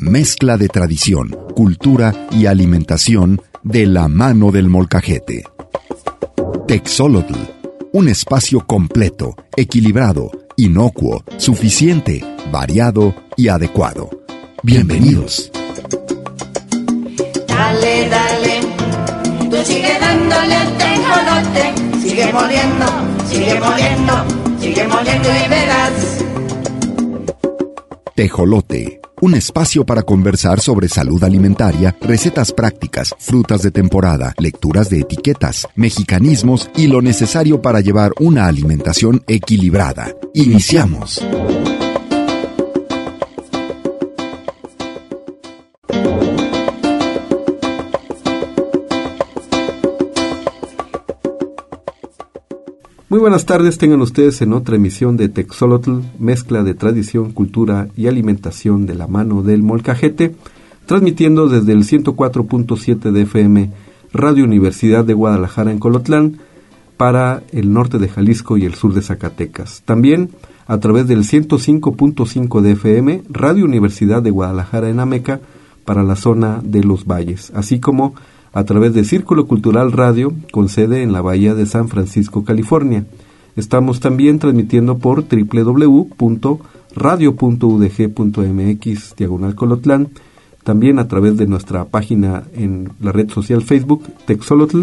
mezcla de tradición, cultura y alimentación de la mano del molcajete. Texolotl, un espacio completo, equilibrado, inocuo, suficiente, variado y adecuado. Bienvenidos. Dale, dale, tú sigue dándole al tejolote, sigue moliendo, sigue moliendo, sigue moliendo y verás. Tejolote, un espacio para conversar sobre salud alimentaria, recetas prácticas, frutas de temporada, lecturas de etiquetas, mexicanismos y lo necesario para llevar una alimentación equilibrada. Iniciamos. Muy buenas tardes, tengan ustedes en otra emisión de Texolotl, mezcla de tradición, cultura y alimentación de la mano del molcajete, transmitiendo desde el 104.7 de FM, Radio Universidad de Guadalajara en Colotlán, para el norte de Jalisco y el sur de Zacatecas. También a través del 105.5 de FM, Radio Universidad de Guadalajara en Ameca, para la zona de Los Valles, así como a través de Círculo Cultural Radio, con sede en la Bahía de San Francisco, California. Estamos también transmitiendo por www.radio.udg.mx/Colotlán, también a través de nuestra página en la red social Facebook, Texolotl,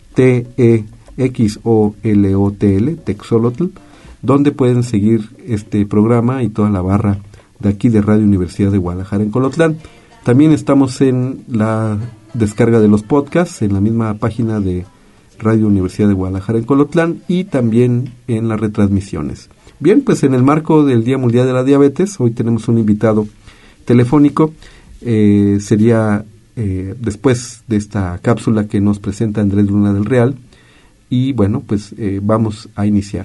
Texolotl, Texolotl, donde pueden seguir este programa y toda la barra de aquí de Radio Universidad de Guadalajara en Colotlán. También estamos en la descarga de los podcasts en la misma página de Radio Universidad de Guadalajara en Colotlán y también en las retransmisiones. Bien, pues en el marco del Día Mundial de la Diabetes, hoy tenemos un invitado telefónico. Sería después de esta cápsula que nos presenta Andrés Luna del Real. Y bueno, pues vamos a iniciar.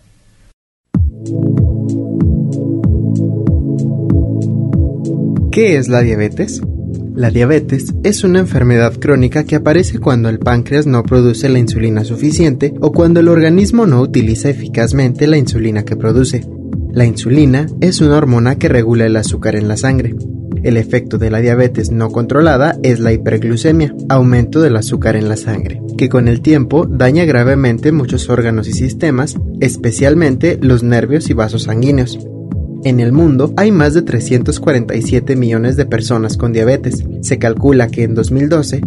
¿Qué es la diabetes? La diabetes es una enfermedad crónica que aparece cuando el páncreas no produce la insulina suficiente o cuando el organismo no utiliza eficazmente la insulina que produce. La insulina es una hormona que regula el azúcar en la sangre. El efecto de la diabetes no controlada es la hiperglucemia, aumento del azúcar en la sangre, que con el tiempo daña gravemente muchos órganos y sistemas, especialmente los nervios y vasos sanguíneos. En el mundo hay más de 347 millones de personas con diabetes. Se calcula que en 2012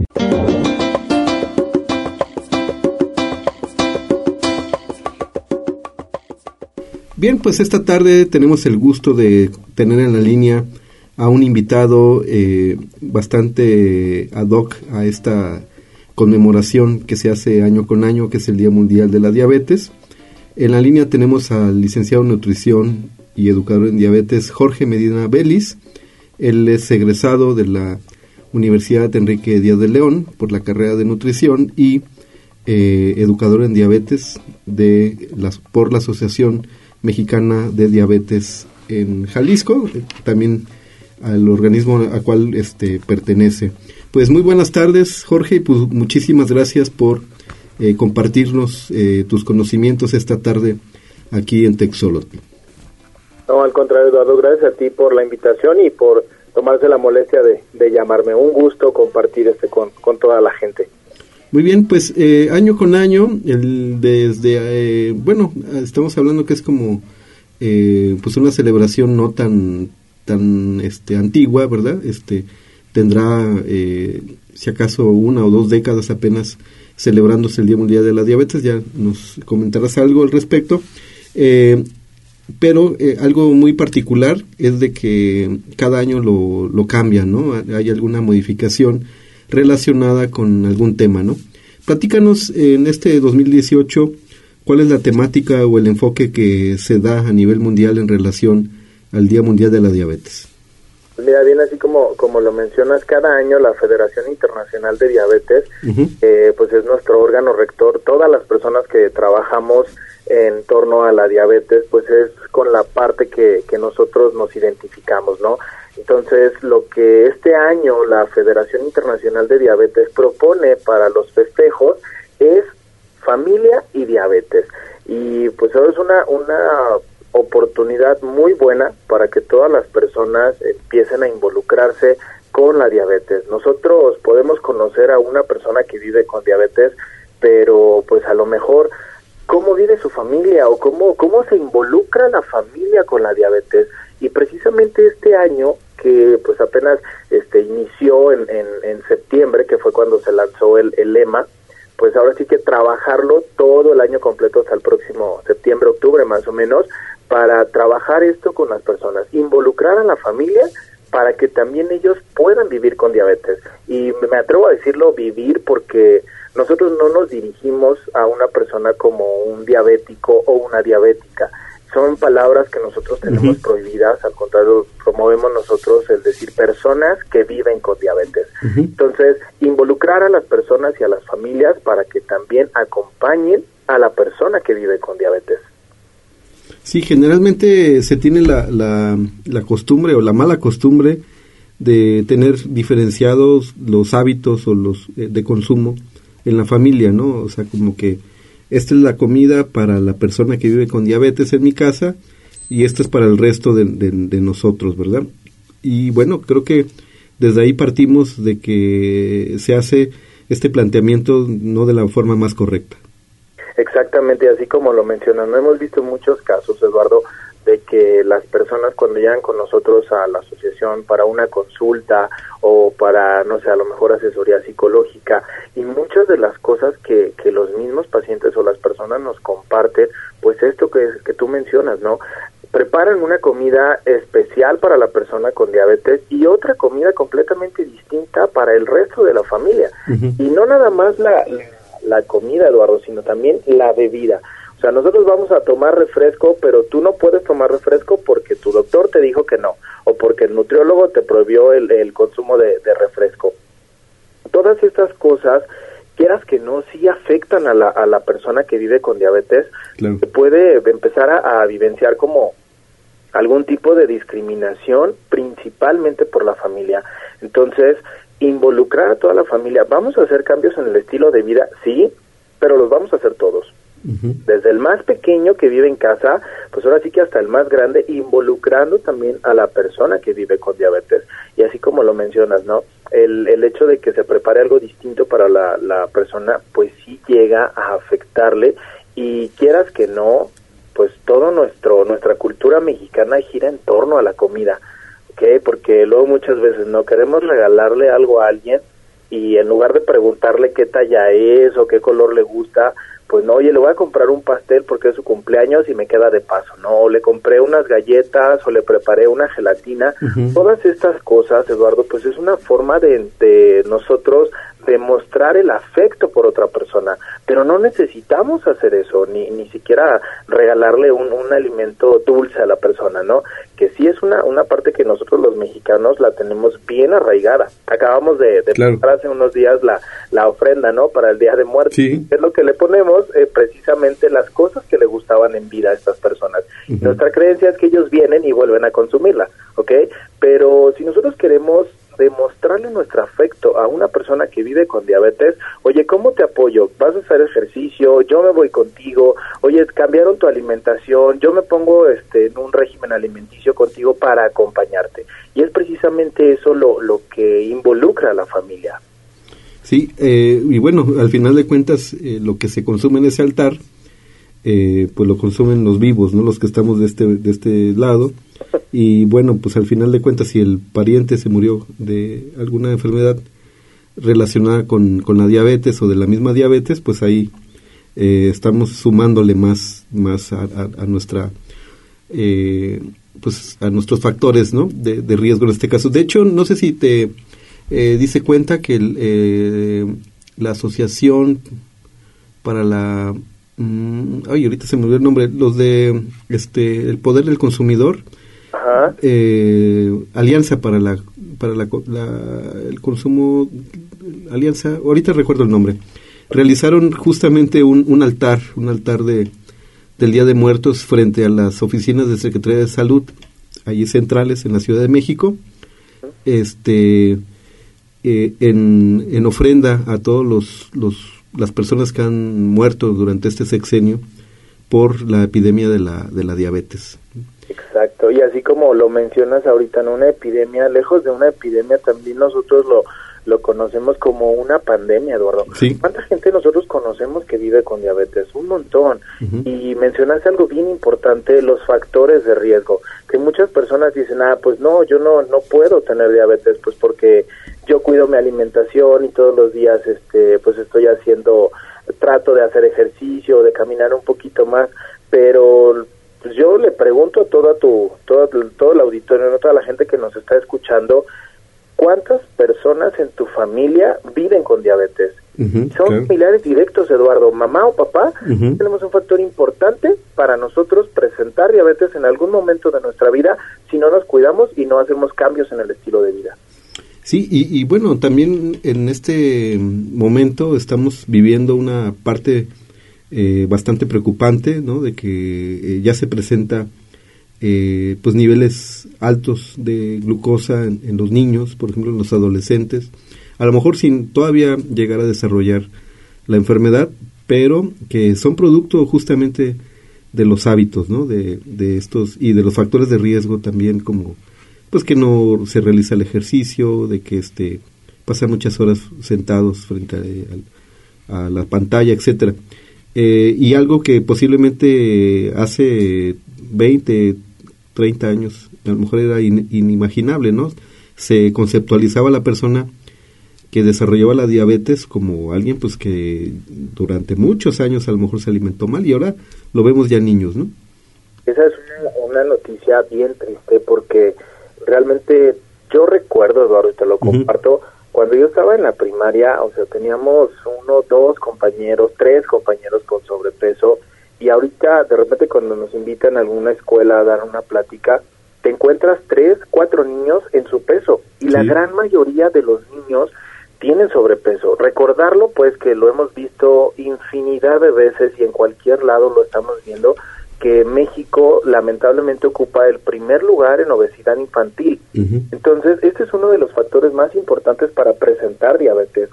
Bien, pues esta tarde tenemos el gusto de tener en la línea a un invitado bastante ad hoc a esta conmemoración que se hace año con año, que es el Día Mundial de la Diabetes. En la línea tenemos al licenciado en nutrición y educador en diabetes Jorge Medina Vélez. Él es egresado de la Universidad Enrique Díaz de León por la carrera de nutrición y educador en diabetes por la Asociación Mexicana de Diabetes en Jalisco, también al organismo a cual pertenece. Pues muy buenas tardes, Jorge, y pues muchísimas gracias por compartirnos tus conocimientos esta tarde aquí en Texolotl. No, al contrario, Eduardo, gracias a ti por la invitación y por tomarse la molestia de llamarme. Un gusto compartir con toda la gente. Muy bien, pues año con año, estamos hablando que es como pues una celebración no tan antigua, ¿verdad? Tendrá si acaso 1 o 2 décadas apenas celebrándose el Día Mundial de la Diabetes. Ya nos comentarás algo al respecto. Pero algo muy particular es de que cada año lo cambian, ¿no? Hay alguna modificación relacionada con algún tema, ¿no? Platícanos en este 2018, ¿cuál es la temática o el enfoque que se da a nivel mundial en relación al Día Mundial de la Diabetes? Mira, bien, así como lo mencionas, cada año la Federación Internacional de Diabetes, pues es nuestro órgano rector. Todas las personas que trabajamos en torno a la diabetes, pues es con la parte que nosotros nos identificamos, ¿no? Entonces, lo que este año la Federación Internacional de Diabetes propone para los festejos es familia y diabetes. Y pues eso es una oportunidad muy buena para que todas las personas empiecen a involucrarse con la diabetes. Nosotros podemos conocer a una persona que vive con diabetes, pero pues a lo mejor cómo vive su familia o cómo se involucra la familia con la diabetes. Y precisamente este año, que pues apenas inició en septiembre, que fue cuando se lanzó el lema, pues ahora sí que trabajarlo todo el año completo hasta el próximo septiembre, octubre más o menos, para trabajar esto con las personas, involucrar a la familia para que también ellos puedan vivir con diabetes. Y me atrevo a decirlo vivir porque nosotros no nos dirigimos a una persona como un diabético o una diabética. Son palabras que nosotros tenemos prohibidas, al contrario, promovemos nosotros el decir personas que viven con diabetes. Entonces, involucrar a las personas y a las familias para que también acompañen a la persona que vive con diabetes. Sí, generalmente se tiene la costumbre o la mala costumbre de tener diferenciados los hábitos o los de consumo en la familia, ¿no? O sea, como que esta es la comida para la persona que vive con diabetes en mi casa y esta es para el resto de nosotros, ¿verdad? Y bueno, creo que desde ahí partimos de que se hace este planteamiento no de la forma más correcta. Exactamente, así como lo mencionan, no hemos visto muchos casos, Eduardo, de que las personas cuando llegan con nosotros a la asociación para una consulta o para, no sé, a lo mejor asesoría psicológica, y muchas de las cosas que los mismos pacientes o las personas nos comparten, pues esto que tú mencionas, ¿no? Preparan una comida especial para la persona con diabetes y otra comida completamente distinta para el resto de la familia. Y no nada más la comida, Eduardo, sino también la bebida. O sea, nosotros vamos a tomar refresco, pero tú no puedes tomar refresco porque tu doctor te dijo que no, o porque el nutriólogo te prohibió el consumo de refresco. Todas estas cosas, quieras que no, sí afectan a la persona que vive con diabetes. Claro. Puede empezar a vivenciar como algún tipo de discriminación, principalmente por la familia. Entonces, involucrar a toda la familia. Vamos a hacer cambios en el estilo de vida, sí, pero los vamos a hacer todos. Desde el más pequeño que vive en casa, pues ahora sí que hasta el más grande, involucrando también a la persona que vive con diabetes. Y así como lo mencionas, ¿no? El hecho de que se prepare algo distinto para la persona, pues sí llega a afectarle, y quieras que no, pues todo nuestra cultura mexicana gira en torno a la comida, ¿ok? Porque luego muchas veces no queremos regalarle algo a alguien y en lugar de preguntarle qué talla es o qué color le gusta, pues no, oye, le voy a comprar un pastel porque es su cumpleaños y me queda de paso, no, le compré unas galletas o le preparé una gelatina. Todas estas cosas, Eduardo, pues es una forma de nosotros demostrar el afecto por otra persona, pero no necesitamos hacer eso, ni siquiera regalarle un alimento dulce a la persona, ¿no? Que sí es una parte que nosotros los mexicanos la tenemos bien arraigada. Acabamos de preparar hace unos días la ofrenda, ¿no? Para el Día de Muertos. Sí. Es lo que le ponemos precisamente las cosas que le gustaban en vida a estas personas. Nuestra creencia es que ellos vienen y vuelven a consumirla, ¿ok? Pero si nosotros queremos demostrarle nuestro afecto a una persona que vive con diabetes, oye, ¿cómo te apoyo? ¿Vas a hacer ejercicio? Yo me voy contigo. Oye, cambiaron tu alimentación, yo me pongo en un régimen alimenticio contigo para acompañarte. Y es precisamente eso lo que involucra a la familia. Sí, y bueno, al final de cuentas, lo que se consume en ese altar, pues lo consumen los vivos, ¿no? Los que estamos de este lado. Y bueno, pues al final de cuentas, si el pariente se murió de alguna enfermedad relacionada con la diabetes o de la misma diabetes, pues ahí estamos sumándole más a nuestra pues a nuestros factores, ¿no? de riesgo en este caso. De hecho, no sé si te dice cuenta que la asociación para la ahorita se me olvidó el nombre, los de el poder del consumidor, Alianza para el consumo, Alianza, ahorita recuerdo el nombre, realizaron justamente un altar del Día de Muertos frente a las oficinas de Secretaría de Salud, allí centrales en la Ciudad de México, en ofrenda a todos las personas que han muerto durante este sexenio por la epidemia de la diabetes. Exacto, y así como lo mencionas ahorita, ¿no? Una epidemia, lejos de una epidemia, también nosotros lo conocemos como una pandemia, Eduardo. Sí. ¿Cuánta gente nosotros conocemos que vive con diabetes? Un montón. Uh-huh. Y mencionaste algo bien importante, los factores de riesgo, que muchas personas dicen, pues no, yo no puedo tener diabetes, pues porque yo cuido mi alimentación y todos los días pues estoy trato de hacer ejercicio, de caminar un poquito más, pero pues yo le pregunto a todo el auditorio, ¿no? Toda la gente que nos está escuchando, ¿cuántas personas en tu familia viven con diabetes? Uh-huh, son familiares directos, Eduardo, mamá o papá. Uh-huh. Tenemos un factor importante para nosotros presentar diabetes en algún momento de nuestra vida si no nos cuidamos y no hacemos cambios en el estilo de vida. Sí, y bueno, también en este momento estamos viviendo una parte bastante preocupante, ¿no? De que ya se presenta pues niveles altos de glucosa en los niños, por ejemplo en los adolescentes, a lo mejor sin todavía llegar a desarrollar la enfermedad, pero que son producto justamente de los hábitos, ¿no? De estos y de los factores de riesgo también, como pues que no se realiza el ejercicio, de que pasan muchas horas sentados frente a la pantalla, etcétera. Y algo que posiblemente hace 20, 30 años, a lo mejor era inimaginable, ¿no? Se conceptualizaba a la persona que desarrollaba la diabetes como alguien pues que durante muchos años a lo mejor se alimentó mal, y ahora lo vemos ya niños, ¿no? Esa es una noticia bien triste, porque realmente yo recuerdo, Eduardo, y te lo comparto, cuando yo estaba en la primaria, o sea, teníamos 1, 2 compañeros, 3 compañeros con sobrepeso, y ahorita de repente cuando nos invitan a alguna escuela a dar una plática, te encuentras 3, 4 niños en su peso, y la gran mayoría de los niños tienen sobrepeso. Recordarlo, pues, que lo hemos visto infinidad de veces y en cualquier lado lo estamos viendo, que México lamentablemente ocupa el primer lugar en obesidad infantil. Uh-huh. Entonces, este es uno de los factores más importantes para presentar diabetes.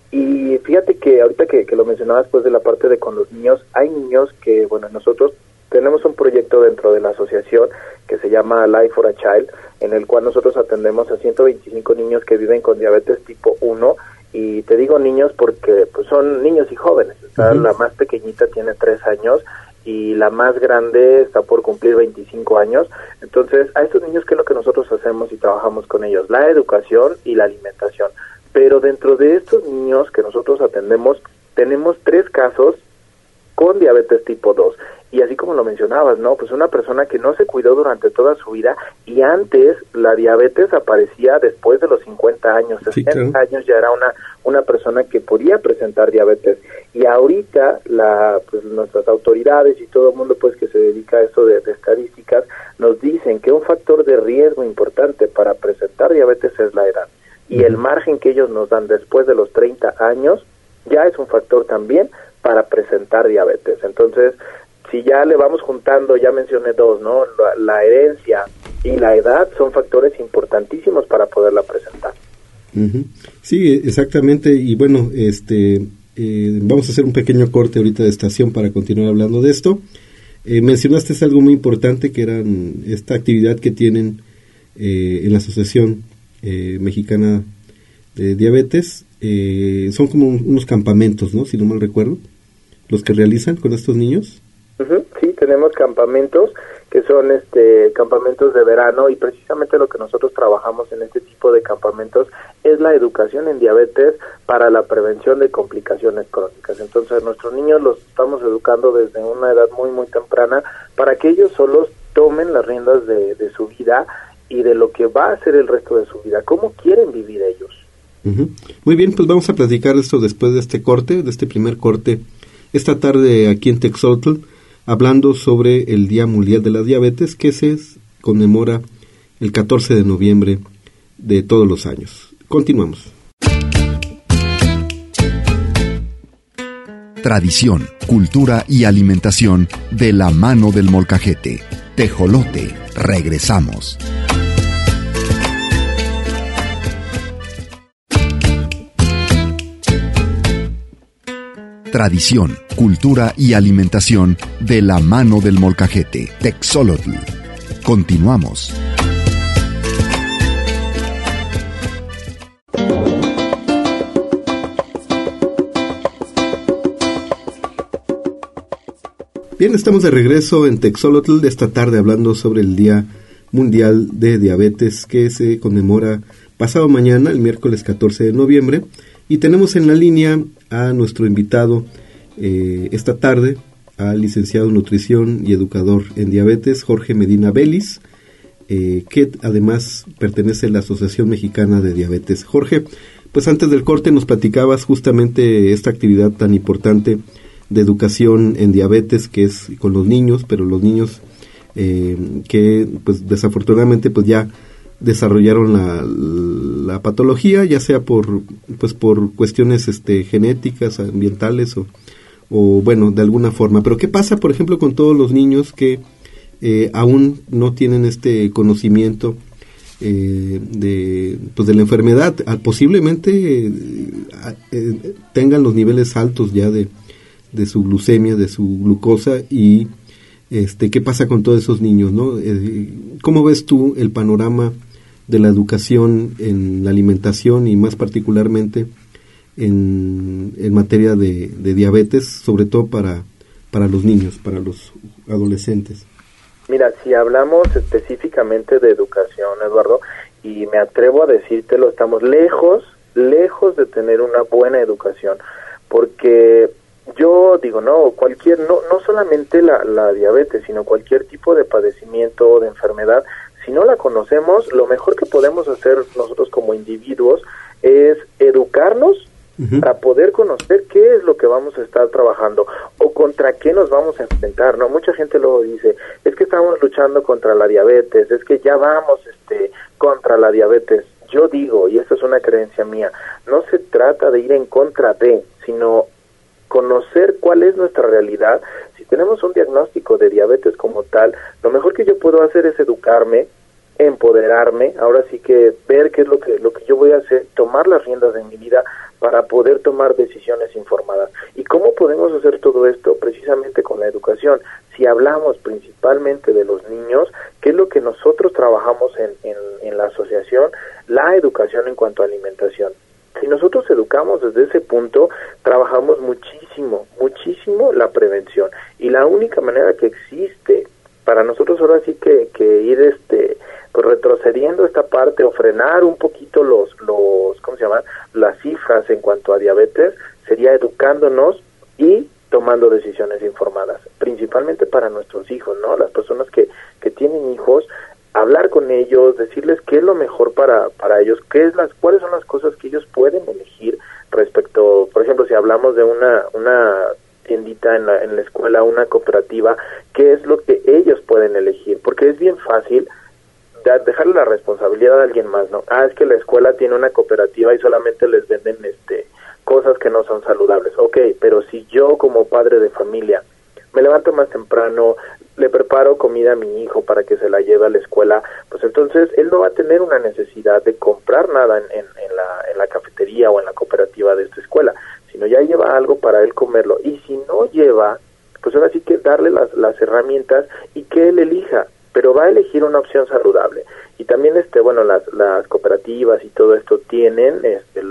Y fíjate que ahorita que lo mencionabas, pues, de la parte de con los niños, hay niños que, bueno, nosotros tenemos un proyecto dentro de la asociación que se llama Life for a Child, en el cual nosotros atendemos a 125 niños que viven con diabetes tipo 1, y te digo niños porque pues son niños y jóvenes. Uh-huh. La más pequeñita tiene 3 años y la más grande está por cumplir 25 años. Entonces, a estos niños, ¿qué es lo que nosotros hacemos y trabajamos con ellos? La educación y la alimentación. Pero dentro de estos niños que nosotros atendemos, tenemos 3 casos con diabetes tipo 2. Y así como lo mencionabas, ¿no? Pues una persona que no se cuidó durante toda su vida, y antes la diabetes aparecía después de los 50 años, 60 años ya era una persona que podía presentar diabetes. Y ahorita pues nuestras autoridades y todo el mundo pues que se dedica a esto de estadísticas nos dicen que un factor de riesgo importante para presentar diabetes es la edad. Y el margen que ellos nos dan después de los 30 años ya es un factor también para presentar diabetes. Entonces, si ya le vamos juntando, ya mencioné 2, ¿no? La herencia y la edad son factores importantísimos para poderla presentar. Uh-huh. Sí, exactamente. Y bueno, vamos a hacer un pequeño corte ahorita de estación para continuar hablando de esto. Mencionaste algo muy importante, que era esta actividad que tienen en la Asociación Mexicana de Diabetes. Son como unos campamentos, ¿no? Si no mal recuerdo, los que realizan con estos niños. Uh-huh. Sí, tenemos campamentos que son campamentos de verano, y precisamente lo que nosotros trabajamos en este tipo de campamentos es la educación en diabetes para la prevención de complicaciones crónicas. Entonces, nuestros niños los estamos educando desde una edad muy, muy temprana para que ellos solos tomen las riendas de su vida y de lo que va a ser el resto de su vida, cómo quieren vivir ellos. Uh-huh. Muy bien, pues vamos a platicar esto después de este corte, de este primer corte, esta tarde aquí en Texotl, hablando sobre el Día Mundial de la Diabetes, que se conmemora el 14 de noviembre de todos los años. Continuamos. Tradición, cultura y alimentación de la mano del molcajete. Tejolote, regresamos. Tradición, cultura y alimentación de la mano del molcajete. Texolotl. Continuamos. Bien, estamos de regreso en Texolotl de esta tarde hablando sobre el Día Mundial de Diabetes que se conmemora pasado mañana, el miércoles 14 de noviembre. Y tenemos en la línea a nuestro invitado esta tarde, al licenciado en nutrición y educador en diabetes, Jorge Medina Vélez, que además pertenece a la Asociación Mexicana de Diabetes. Jorge, pues antes del corte nos platicabas justamente esta actividad tan importante de educación en diabetes que es con los niños, pero los niños que pues desafortunadamente pues ya desarrollaron la patología, ya sea por cuestiones genéticas, ambientales o bueno, de alguna forma. Pero ¿qué pasa, por ejemplo, con todos los niños que aún no tienen este conocimiento de la enfermedad? Posiblemente tengan los niveles altos ya de su glucemia, de su glucosa, y ¿qué pasa con todos esos niños, no? ¿Cómo ves tú el panorama de la educación en la alimentación y más particularmente en materia de diabetes, sobre todo para los niños, para los adolescentes? Mira, si hablamos específicamente de educación, Eduardo, y me atrevo a decírtelo, estamos lejos de tener una buena educación, porque yo digo, no solamente la diabetes, sino cualquier tipo de padecimiento o de enfermedad, si no la conocemos, lo mejor que podemos hacer nosotros como individuos es educarnos para poder conocer qué es lo que vamos a estar trabajando o contra qué nos vamos a enfrentar, ¿no? Mucha gente luego dice, es que estamos luchando contra la diabetes, es que ya vamos contra la diabetes. Yo digo, y esta es una creencia mía, no se trata de ir en contra de, sino conocer cuál es nuestra realidad. Si tenemos un diagnóstico de diabetes como tal, lo mejor que yo puedo hacer es educarme, empoderarme, ahora sí que ver qué es lo que yo voy a hacer, tomar las riendas de mi vida para poder tomar decisiones informadas. ¿Y cómo podemos hacer todo esto? Precisamente con la educación. Si hablamos principalmente de los niños, ¿qué es lo que nosotros trabajamos en la asociación? La educación en cuanto a alimentación. Si nosotros educamos desde ese punto, trabajamos muchísimo la prevención. Y la única manera que existe para nosotros ahora sí que ir pues retrocediendo esta parte o frenar un poquito los ¿cómo se llaman? Las cifras en cuanto a diabetes, sería educándonos y tomando decisiones informadas, principalmente para nuestros hijos, ¿no? Las personas que tienen hijos, hablar con ellos, decirles qué es lo mejor para ellos, cuáles son las cosas que ellos pueden elegir respecto, por ejemplo, si hablamos de una tiendita en la escuela, una cooperativa, qué es lo que ellos pueden elegir, porque es bien fácil dejarle la responsabilidad a alguien más, ¿no? Es que la escuela tiene una cooperativa y solamente les venden cosas que no son saludables. Ok, pero si yo como padre de familia me levanto más temprano, le preparo comida a mi hijo para que se la lleve a la escuela, pues entonces él no va a tener una necesidad de comprar nada en la cafetería o en la cooperativa de esta escuela, sino ya lleva algo para él comerlo. Y si no lleva, pues ahora sí que darle las herramientas y que él elija, pero va a elegir una opción saludable. Y también las cooperativas y todo esto tienen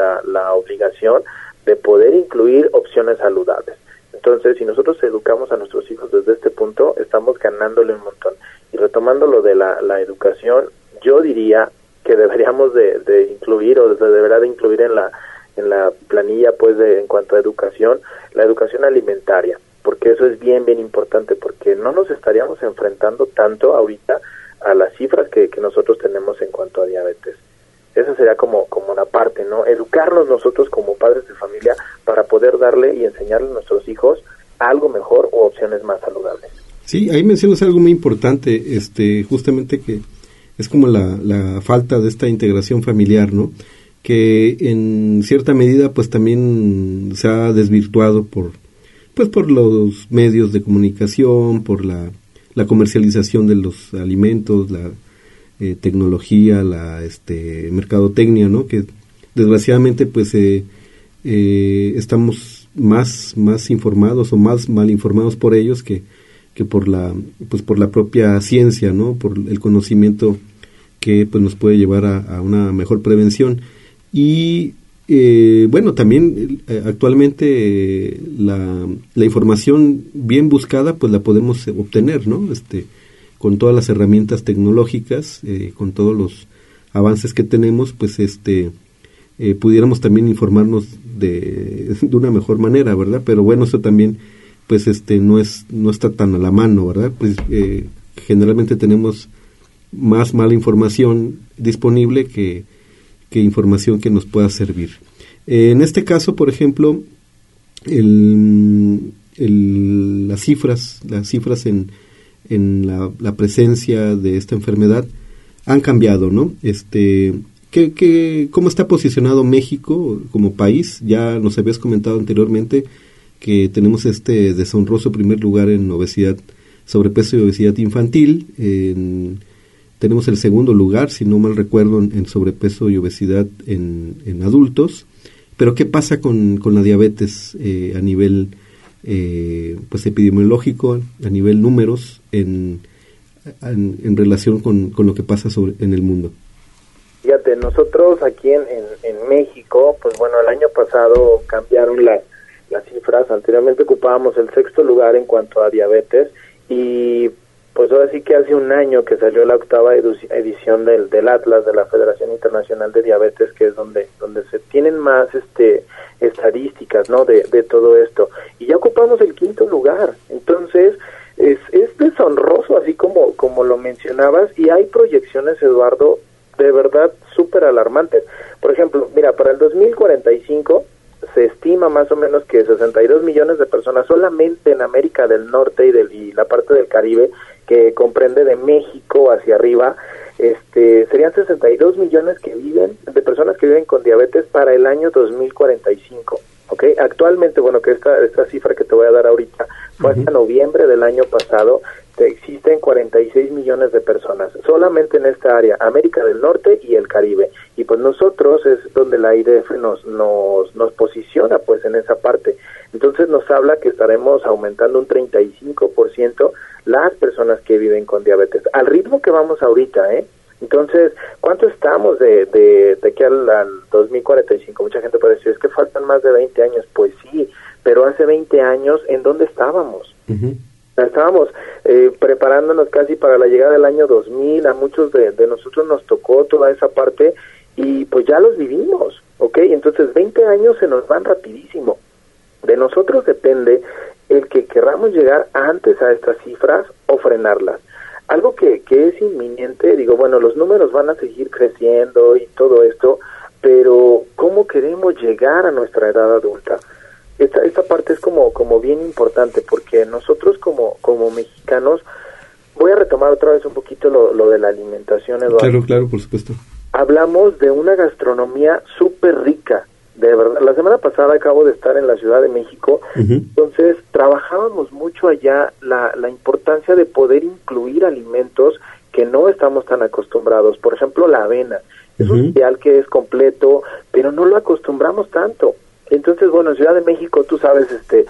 la obligación de poder incluir opciones saludables. Entonces, si nosotros educamos a nuestros hijos desde este punto, estamos ganándole un montón. Y retomando lo de la educación, yo diría que deberíamos de incluir, o deberá de incluir en la planilla, pues, en cuanto a educación, la educación alimentaria, porque eso es bien importante, porque no nos estaríamos enfrentando tanto ahorita a las cifras que nosotros tenemos en cuanto a diabetes. Esa sería como una parte, ¿no? Educarnos nosotros como padres de familia para poder darle y enseñarle a nuestros hijos algo mejor o opciones más saludables. Sí, ahí mencionas algo muy importante, justamente que es como la falta de esta integración familiar, ¿no? Que en cierta medida pues también se ha desvirtuado por los medios de comunicación, por la comercialización de los alimentos, la tecnología, la mercadotecnia, ¿no? Que desgraciadamente pues estamos más informados o más mal informados por ellos que por la propia ciencia, ¿no? Por el conocimiento que pues nos puede llevar a una mejor prevención. Y bueno, también actualmente la información bien buscada pues la podemos obtener, ¿no? Con todas las herramientas tecnológicas, con todos los avances que tenemos, pues pudiéramos también informarnos de una mejor manera, ¿verdad? Pero bueno, eso también pues no está tan a la mano, ¿verdad? Pues generalmente tenemos más mala información disponible que información que nos pueda servir. En este caso, por ejemplo, las cifras en la presencia de esta enfermedad han cambiado, ¿no? ¿Cómo está posicionado México como país? Ya nos habías comentado anteriormente que tenemos deshonroso primer lugar en obesidad, sobrepeso y obesidad infantil. Tenemos el segundo lugar, si no mal recuerdo, en sobrepeso y obesidad en adultos. Pero ¿qué pasa con la diabetes a nivel pues epidemiológico, a nivel números, en relación con lo que pasa en el mundo? Fíjate, nosotros aquí en México, pues bueno, el año pasado cambiaron las cifras. Anteriormente ocupábamos el 6º lugar en cuanto a diabetes, y pues ahora sí que hace un año que salió la 8ª edición del Atlas de la Federación Internacional de Diabetes, que es donde se tienen más estadísticas, ¿no? de todo esto, y ya ocupamos el 5º lugar. Entonces es deshonroso, así como lo mencionabas, y hay proyecciones, Eduardo, de verdad súper alarmantes. Por ejemplo, mira, para el 2045 se estima más o menos que 62 millones de personas solamente en América del Norte y la parte del Caribe, que comprende de México hacia arriba, serían 62 millones de personas que viven con diabetes para el año 2045. ¿Ok? Actualmente, bueno, que esta cifra que te voy a dar ahorita fue hasta noviembre del año pasado, existen 46 millones de personas solamente en esta área, América del Norte y el Caribe, y pues nosotros es donde la IDF nos posiciona pues en esa parte. Entonces nos habla que estaremos aumentando un 35% las personas que viven con diabetes, al ritmo que vamos ahorita, Entonces, ¿cuánto estamos de aquí al 2045? Mucha gente puede decir, es que faltan más de 20 años. Pues sí, pero hace 20 años, ¿en dónde estábamos? Estábamos preparándonos casi para la llegada del año 2000, a muchos de nosotros nos tocó toda esa parte, y pues ya los vivimos, ¿ok? Entonces 20 años se nos van rapidísimo. De nosotros depende el que querramos llegar antes a estas cifras o frenarlas. Algo que es inminente, digo, bueno, los números van a seguir creciendo y todo esto, pero ¿cómo queremos llegar a nuestra edad adulta? Esta parte es como bien importante, porque nosotros como mexicanos, voy a retomar otra vez un poquito lo de la alimentación, Eduardo. Claro, por supuesto. Hablamos de una gastronomía súper rica, de verdad. La semana pasada acabo de estar en la Ciudad de México, entonces trabajábamos mucho allá la importancia de poder incluir alimentos que no estamos tan acostumbrados. Por ejemplo, la avena. Es un cereal que es completo, pero no lo acostumbramos tanto. Entonces, bueno, en Ciudad de México tú sabes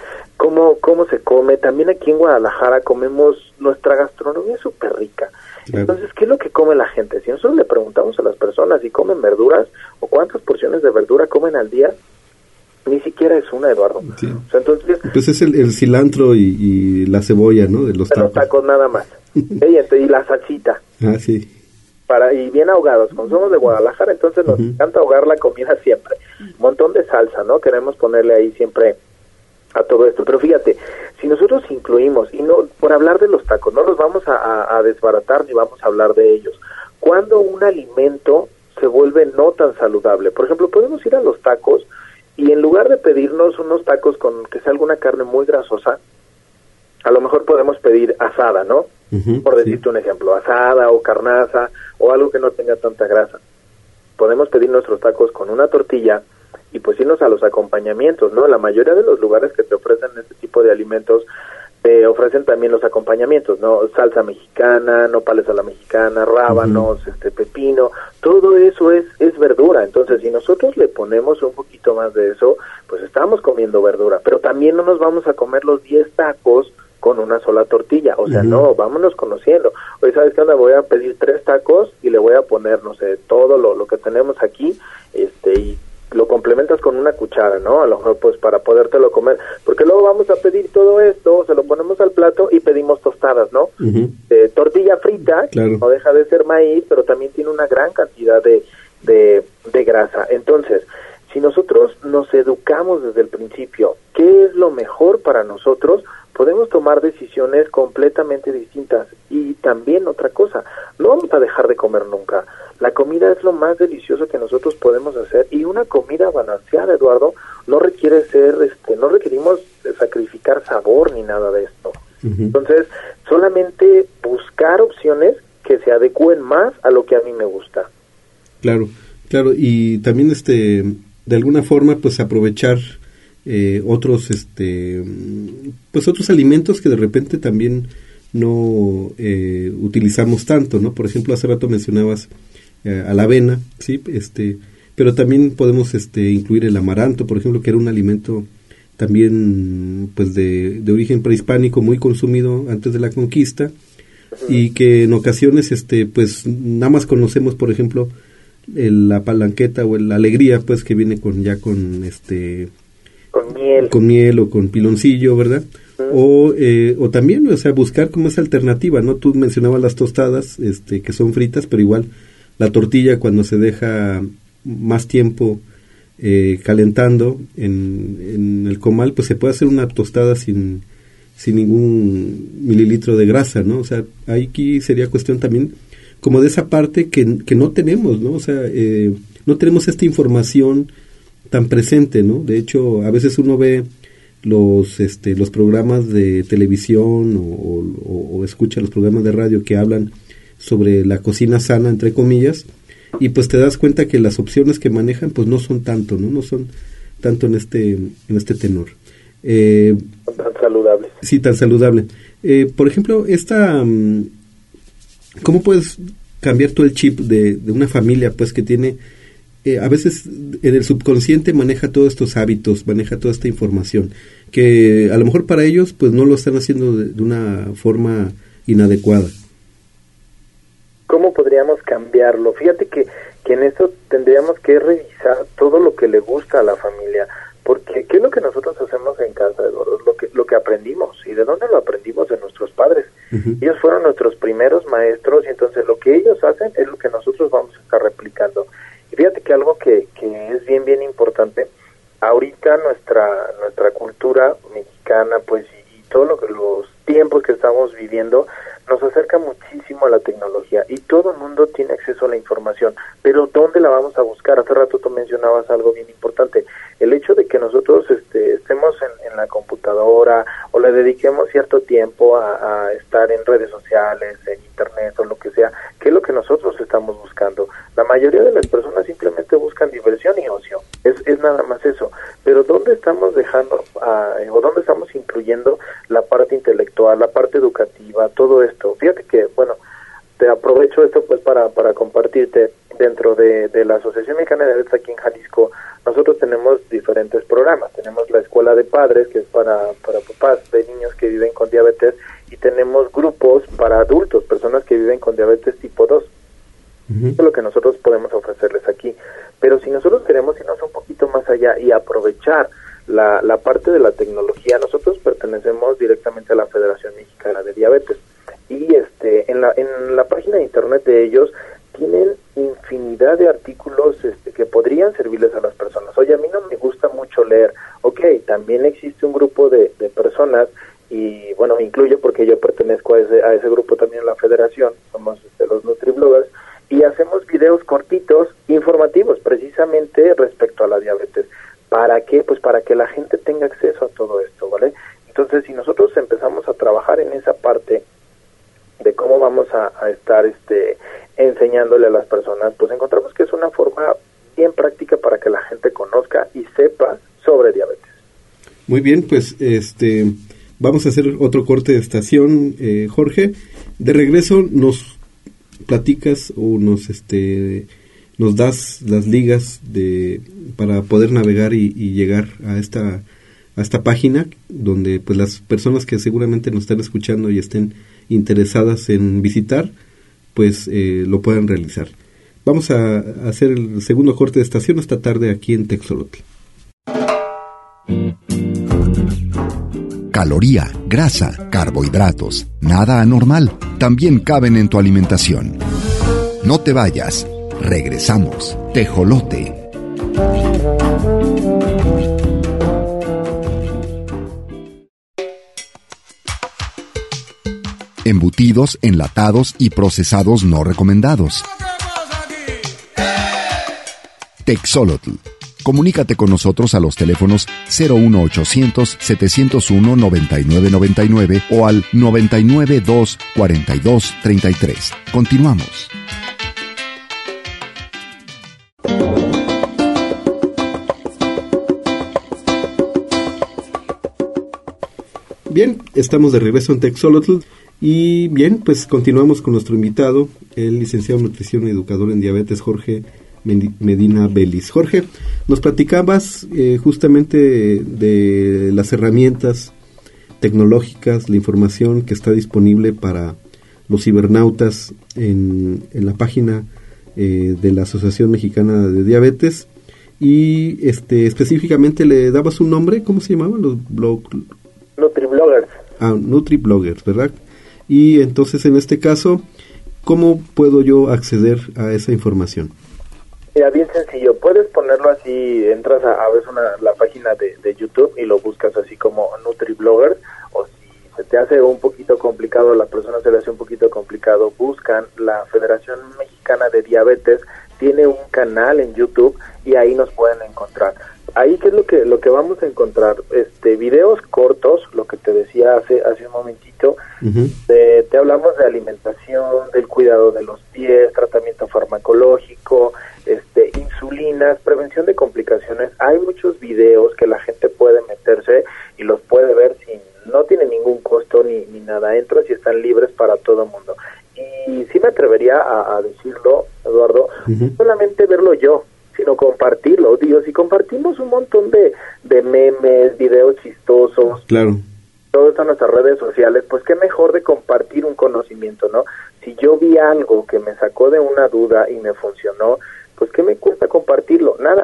cómo se come. También aquí en Guadalajara comemos, nuestra gastronomía es súper rica. Claro. Entonces, ¿qué es lo que come la gente? Si nosotros le preguntamos a las personas si comen verduras o cuántas porciones de verdura comen al día, ni siquiera es una, Eduardo. Sí. O sea, entonces, pues es el cilantro y la cebolla, ¿no? De los tacos. Los tacos nada más. Y la salsita. Ah, sí. Y bien ahogados. Como somos de Guadalajara, entonces nos encanta ahogar la comida siempre. Un montón de salsa, ¿no? Queremos ponerle ahí siempre a todo esto. Pero fíjate, si nosotros incluimos, y no por hablar de los tacos, no los vamos a desbaratar ni vamos a hablar de ellos. Cuando un alimento se vuelve no tan saludable, por ejemplo, podemos ir a los tacos y en lugar de pedirnos unos tacos con que sea alguna carne muy grasosa, a lo mejor podemos pedir asada, ¿no? Por decirte un ejemplo, asada o carnaza o algo que no tenga tanta grasa. Podemos pedir nuestros tacos con una tortilla y pues irnos a los acompañamientos, ¿no? La mayoría de los lugares que te ofrecen este tipo de alimentos te ofrecen también los acompañamientos, ¿no? Salsa mexicana, nopales a la mexicana, rábanos, pepino, todo eso es verdura. Entonces, si nosotros le ponemos un poquito más de eso, pues estamos comiendo verdura, pero también no nos vamos a comer los 10 tacos con una sola tortilla, o sea, no, vámonos conociendo. Oye, ¿sabes qué onda? Voy a pedir 3 tacos y le voy a poner, no sé, todo lo que tenemos aquí, y lo complementas con una cuchara, ¿no? A lo mejor pues para podértelo comer, porque luego vamos a pedir todo esto, se lo ponemos al plato y pedimos tostadas, ¿no? Tortilla frita, claro, no deja de ser maíz, pero también tiene una gran cantidad de grasa. Entonces, si nosotros nos educamos desde el principio, ¿qué es lo mejor para nosotros? Podemos tomar decisiones completamente distintas. Y también otra cosa, no vamos a dejar de comer nunca. La comida es lo más delicioso que nosotros podemos hacer, y una comida balanceada, Eduardo, no requiere no requerimos sacrificar sabor ni nada de esto. Entonces, solamente buscar opciones que se adecúen más a lo que a mí me gusta. Claro, y también de alguna forma pues aprovechar otros otros alimentos que de repente también no utilizamos tanto, ¿no? Por ejemplo, hace rato mencionabas a la avena, sí, pero también podemos incluir el amaranto, por ejemplo, que era un alimento también pues de origen prehispánico, muy consumido antes de la conquista, y que en ocasiones pues nada más conocemos, por ejemplo, la palanqueta o la alegría, pues, que viene con miel o con piloncillo, ¿verdad? O también, o sea, buscar como esa alternativa, ¿no? Tú mencionabas las tostadas, que son fritas, pero igual la tortilla, cuando se deja más tiempo calentando en el comal, pues se puede hacer una tostada sin ningún mililitro de grasa, ¿no? O sea, aquí sería cuestión también como de esa parte que no tenemos, ¿no? O sea, no tenemos esta información tan presente, ¿no? De hecho, a veces uno ve los programas de televisión o escucha los programas de radio que hablan sobre la cocina sana, entre comillas, y pues te das cuenta que las opciones que manejan pues no son tanto, ¿no? No son tanto en este tenor. Tan saludable. Sí, tan saludable. Por ejemplo, ¿cómo puedes cambiar tú el chip de una familia pues que tiene, a veces en el subconsciente maneja todos estos hábitos, maneja toda esta información, que a lo mejor para ellos pues no lo están haciendo de una forma inadecuada? ¿Cómo podríamos cambiarlo? Fíjate que en esto tendríamos que revisar todo lo que le gusta a la familia, porque ¿qué es lo que nosotros hacemos en casa, Eduardo? Lo que aprendimos. ¿Y de dónde lo aprendimos? De nuestros padres. Ellos fueron nuestros primeros maestros, y entonces lo que ellos hacen es lo que nosotros vamos a estar replicando. Y fíjate que algo que es bien importante, ahorita nuestra cultura mexicana, pues, y todo los tiempos que estamos viviendo, nos acerca muchísimo a la tecnología, y todo el mundo tiene acceso a la información, pero ¿dónde la vamos a buscar? Hace rato tú mencionabas algo bien importante, el hecho de que nosotros estemos en la computadora o le dediquemos cierto tiempo a estar en redes sociales, en internet o lo que sea, ¿qué es lo que nosotros estamos buscando? La mayoría de las personas simplemente buscan diversión y ocio, es nada más eso, pero ¿dónde estamos dejando o dónde estamos incluyendo la parte intelectual, la parte educativa, todo esto? Fíjate que, bueno, te aprovecho esto pues para compartirte. Dentro de la Asociación Mexicana de Diabetes aquí en Jalisco, nosotros tenemos diferentes programas. Tenemos la Escuela de Padres, que es para papás de niños que viven con diabetes, y tenemos grupos para adultos, personas que viven con diabetes tipo 2. Eso es lo que nosotros podemos ofrecerles aquí. Pero si nosotros queremos irnos un poquito más allá y aprovechar la parte de la tecnología, nosotros pertenecemos directamente a la Federación Mexicana de Diabetes. Y en la página de internet de ellos tienen infinidad de artículos que podrían servirles a las personas. Oye, a mí no me gusta mucho leer. Ok, también existe un grupo de personas, y bueno, me incluyo porque yo pertenezco a ese grupo también en la federación, somos los NutriBloggers, y hacemos videos cortitos, informativos, precisamente respecto a la diabetes. ¿Para qué? Pues para que la gente tenga acceso a todo esto, ¿vale? Entonces, si nosotros empezamos a trabajar en esa parte de cómo vamos a estar enseñándole a las personas, pues encontramos que es una forma bien práctica para que la gente conozca y sepa sobre diabetes. Muy bien, pues vamos a hacer otro corte de estación, Jorge. De regreso nos platicas o nos nos das las ligas para poder navegar y llegar a esta página, donde pues las personas que seguramente nos están escuchando y estén interesadas en visitar, pues lo puedan realizar. Vamos a hacer el segundo corte de estación esta tarde aquí en Texolotl. Caloría, grasa, carbohidratos, nada anormal, también caben en tu alimentación. No te vayas, regresamos. Tejolote. Embutidos, enlatados y procesados no recomendados. Texolotl. Comunícate con nosotros a los teléfonos 01800-701-9999 o al 992-4233. Continuamos. Bien, estamos de regreso en Texolotl y bien, pues continuamos con nuestro invitado, el licenciado en nutrición y educador en diabetes, Jorge Medina Vélez. Jorge, nos platicabas justamente de las herramientas tecnológicas, la información que está disponible para los cibernautas en la página de la Asociación Mexicana de Diabetes, y específicamente le dabas un nombre. ¿Cómo se llamaban los NutriBloggers? NutriBloggers, ¿verdad? Y entonces, en este caso, ¿cómo puedo yo acceder a esa información? Mira, bien sencillo, puedes ponerlo así, entras a veces la página de YouTube y lo buscas así como NutriBloggers, o si se te hace un poquito complicado, a las personas se les hace un poquito complicado, buscan la Federación Mexicana de Diabetes, tiene un canal en YouTube y ahí nos pueden encontrar. Ahí, ¿qué es lo que vamos a encontrar? Videos cortos, lo que te decía hace un momentito. Uh-huh. Te hablamos de alimentación, del cuidado de los pies, tratamiento farmacológico, insulinas, prevención de complicaciones. Hay muchos videos que la gente puede meterse y los puede ver no tiene ningún costo ni nada. Entras y están libres para todo el mundo. Y sí me atrevería a decirlo, Eduardo, uh-huh, solamente verlo yo, sino compartirlo. Digo, si compartimos un montón de memes, videos chistosos, claro, todo esto en nuestras redes sociales, pues qué mejor de compartir un conocimiento, ¿no? Si yo vi algo que me sacó de una duda y me funcionó, pues qué me cuesta compartirlo, nada.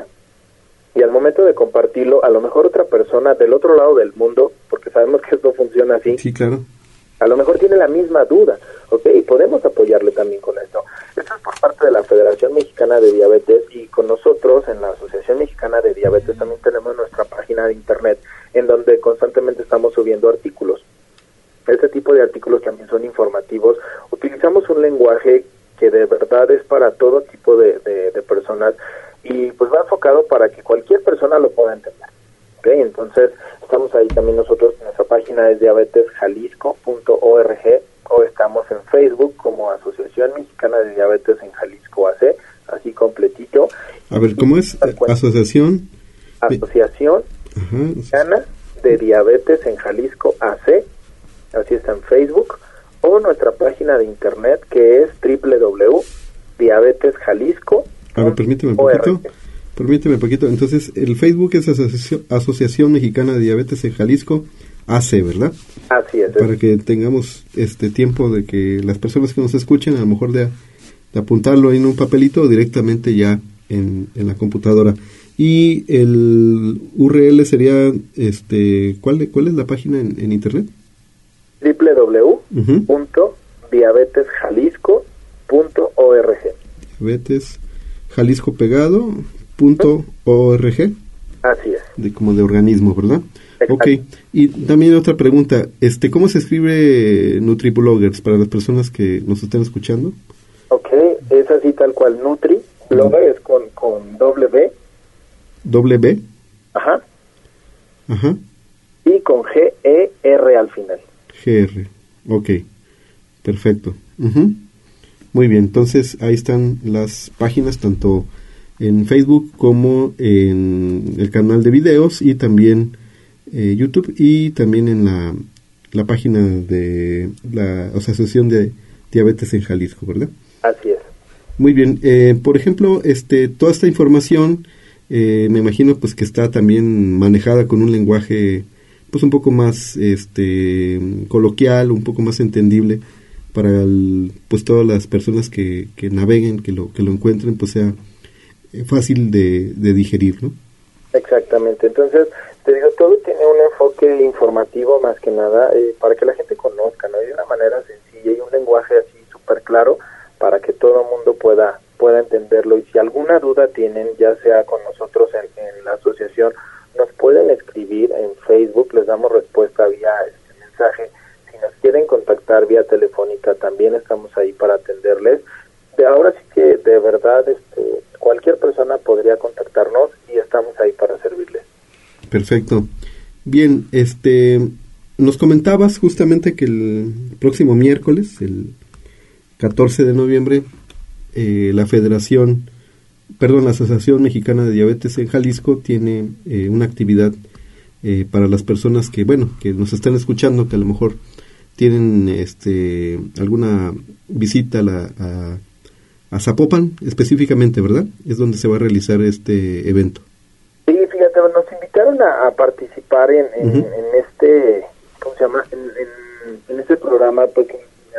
Y al momento de compartirlo, a lo mejor otra persona del otro lado del mundo, porque sabemos que esto funciona así, sí, claro, a lo mejor tiene la misma duda, ¿ok? Y podemos apoyarle también con esto. Esto es por parte de la Federación Mexicana de Diabetes, y con nosotros en la Asociación Mexicana de Diabetes también tenemos nuestra página de internet en donde constantemente estamos subiendo artículos. Este tipo de artículos también son informativos. Utilizamos un lenguaje que de verdad es para todo tipo de personas, y pues va enfocado para que cualquier persona lo pueda entender. ¿Okay? Entonces, estamos ahí también nosotros, nuestra página es diabetesjalisco.org, o estamos en Facebook como Asociación Mexicana de Diabetes en Jalisco AC, así completito. A ver, ¿cómo es? Asociación Mexicana de Diabetes en Jalisco AC, así está en Facebook, o nuestra página de internet que es www.diabetesjalisco.org. A ver, permíteme un poquito. Entonces, el Facebook es Asociación Mexicana de Diabetes en Jalisco AC, ¿verdad? Así es. Para que tengamos tiempo de que las personas que nos escuchen, a lo mejor de apuntarlo ahí en un papelito o directamente ya en la computadora. Y el URL sería, ¿cuál es la página en internet? www.diabetesjalisco.org. Diabetes Jalisco pegado.org. Así es. Como de organismo, ¿verdad? Exacto. Ok. Y también otra pregunta, ¿cómo se escribe NutriBloggers para las personas que nos están escuchando? Ok, es así tal cual, NutriBlogger es con doble B. Ajá. Y con GER al final. GR, ok, perfecto. Uh-huh. Muy bien, entonces ahí están las páginas tanto en Facebook como en el canal de videos, y también YouTube, y también en la página de la Asociación de Diabetes en Jalisco, ¿verdad? Así es. Muy bien. Por ejemplo, toda esta información, me imagino pues que está también manejada con un lenguaje pues un poco más coloquial, un poco más entendible para pues todas las personas que naveguen, que lo encuentren, pues sea fácil de digerir, ¿no? Exactamente. Entonces, te digo, todo tiene un enfoque informativo más que nada, para que la gente conozca, ¿no? Y de una manera sencilla y un lenguaje así súper claro para que todo el mundo pueda entenderlo. Y si alguna duda tienen, ya sea con nosotros en la asociación, nos pueden escribir en Facebook, les damos respuesta vía mensaje. Si nos quieren contactar vía telefónica, también estamos ahí para atenderles. Ahora sí que de verdad cualquier persona podría contactarnos y estamos ahí para servirles. Perfecto. Bien, nos comentabas justamente que el próximo miércoles, el 14 de noviembre, la Asociación Mexicana de Diabetes en Jalisco tiene una actividad para las personas que nos están escuchando, que a lo mejor tienen alguna visita a Zapopan específicamente, ¿verdad? Es donde se va a realizar este evento. Sí, fíjate, nos invitaron a participar en ¿cómo se llama? En este programa, pues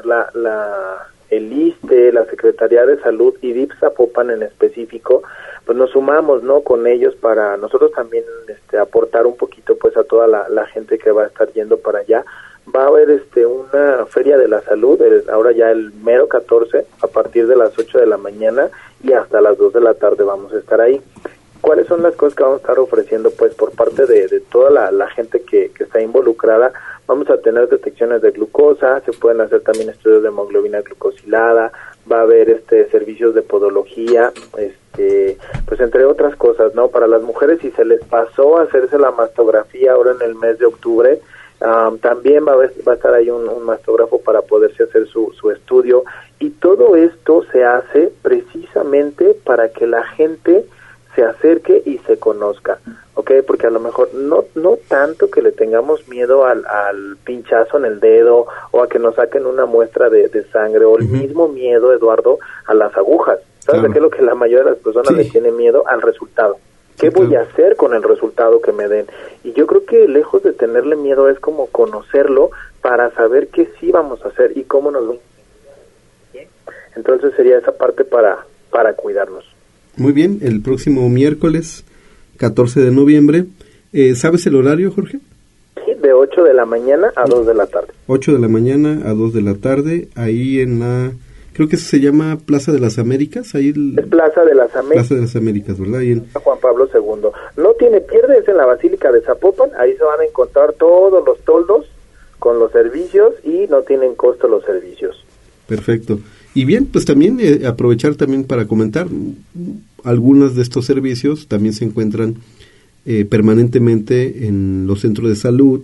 el ISSSTE, la Secretaría de Salud y DIF Zapopan en específico, pues nos sumamos, ¿no?, con ellos para nosotros también aportar un poquito pues a toda la gente que va a estar yendo para allá. Va a haber una feria de la salud, ahora ya el mero 14, a partir de las 8 de la mañana y hasta las 2 de la tarde vamos a estar ahí. ¿Cuáles son las cosas que vamos a estar ofreciendo? Pues por parte de toda la gente que está involucrada, vamos a tener detecciones de glucosa, se pueden hacer también estudios de hemoglobina glucosilada, va a haber servicios de podología, pues entre otras cosas, ¿no? Para las mujeres, si se les pasó a hacerse la mastografía ahora en el mes de octubre, también va a estar ahí un mastógrafo para poderse hacer su estudio, y todo esto se hace precisamente para que la gente se acerque y se conozca, ¿ok? Porque a lo mejor no tanto que le tengamos miedo al pinchazo en el dedo o a que nos saquen una muestra de sangre, o el mismo miedo, Eduardo, a las agujas. ¿Sabes de qué es lo que la mayoría de las personas le tiene miedo? Al resultado. ¿Qué voy a hacer con el resultado que me den? Y yo creo que lejos de tenerle miedo es como conocerlo para saber qué sí vamos a hacer y cómo nos va a ir. Entonces sería esa parte para cuidarnos. Muy bien, el próximo miércoles 14 de noviembre, ¿sabes el horario, Jorge? Sí, de 8 de la mañana a 2 de la tarde. 8 de la mañana a 2 de la tarde, ahí en creo que se llama Plaza de las Américas. Ahí es Plaza de las Américas. Plaza de las Américas, ¿verdad? Ahí en Juan Pablo II. No tiene pierde, es en la Basílica de Zapopan, ahí se van a encontrar todos los toldos con los servicios y no tienen costo los servicios. Perfecto. Y bien, pues también aprovechar también para comentar, algunos de estos servicios también se encuentran permanentemente en los centros de salud,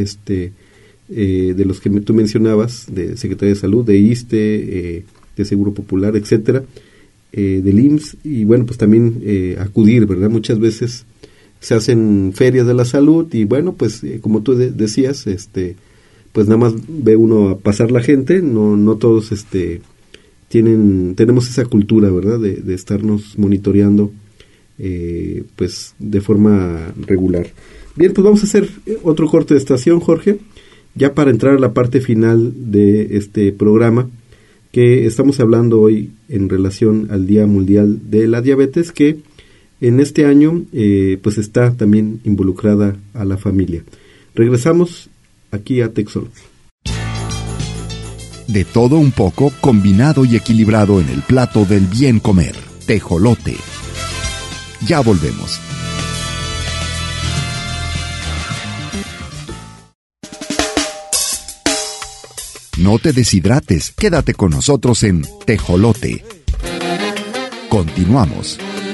de los que tú mencionabas, de Secretaría de Salud, de ISSSTE, de Seguro Popular, etcétera, del IMSS, y bueno, pues también acudir, ¿verdad? Muchas veces se hacen ferias de la salud y bueno, pues como tú decías, pues nada más ve uno a pasar la gente, no todos tenemos esa cultura, ¿verdad? De estarnos monitoreando pues de forma regular. Bien, pues vamos a hacer otro corte de estación, Jorge, ya para entrar a la parte final de este programa, que estamos hablando hoy en relación al Día Mundial de la Diabetes, que en este año pues está también involucrada a la familia. Regresamos aquí a Texol. De todo un poco, combinado y equilibrado en el plato del bien comer. Tejolote. Ya volvemos. No te deshidrates, quédate con nosotros en Tejolote. Continuamos.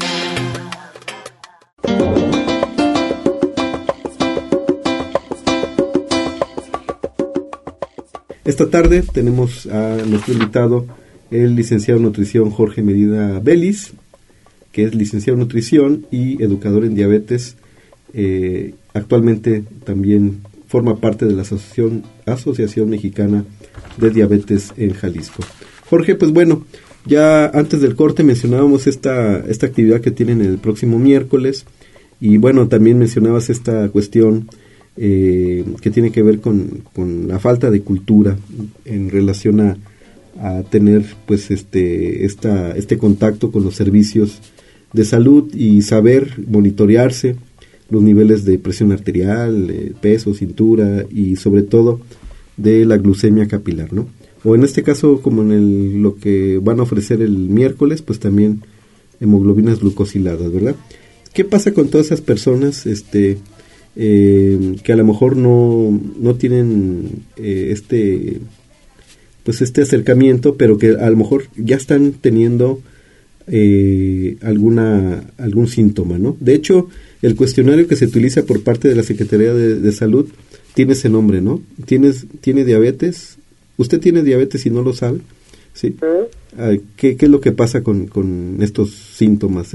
Esta tarde tenemos a nuestro invitado, el licenciado en nutrición Jorge Medina Vélez, que es licenciado en nutrición y educador en diabetes. Actualmente también forma parte de la Asociación Mexicana de Diabetes en Jalisco. Jorge, pues bueno, Ya antes del corte mencionábamos esta actividad que tienen el próximo miércoles, y bueno, también mencionabas esta cuestión que tiene que ver con la falta de cultura en relación a tener pues este contacto con los servicios de salud y saber monitorearse los niveles de presión arterial, peso, cintura y sobre todo de la glucemia capilar, ¿no? O en este caso, como en lo que van a ofrecer el miércoles, pues también hemoglobinas glucosiladas, ¿verdad? ¿Qué pasa con todas esas personas que a lo mejor no tienen este acercamiento, pero que a lo mejor ya están teniendo algún síntoma, ¿no? De hecho, el cuestionario que se utiliza por parte de la Secretaría de Salud tiene ese nombre, ¿no? ¿Tiene diabetes? ¿Usted tiene diabetes y no lo sabe? ¿Sí? ¿Qué es lo que pasa con estos síntomas,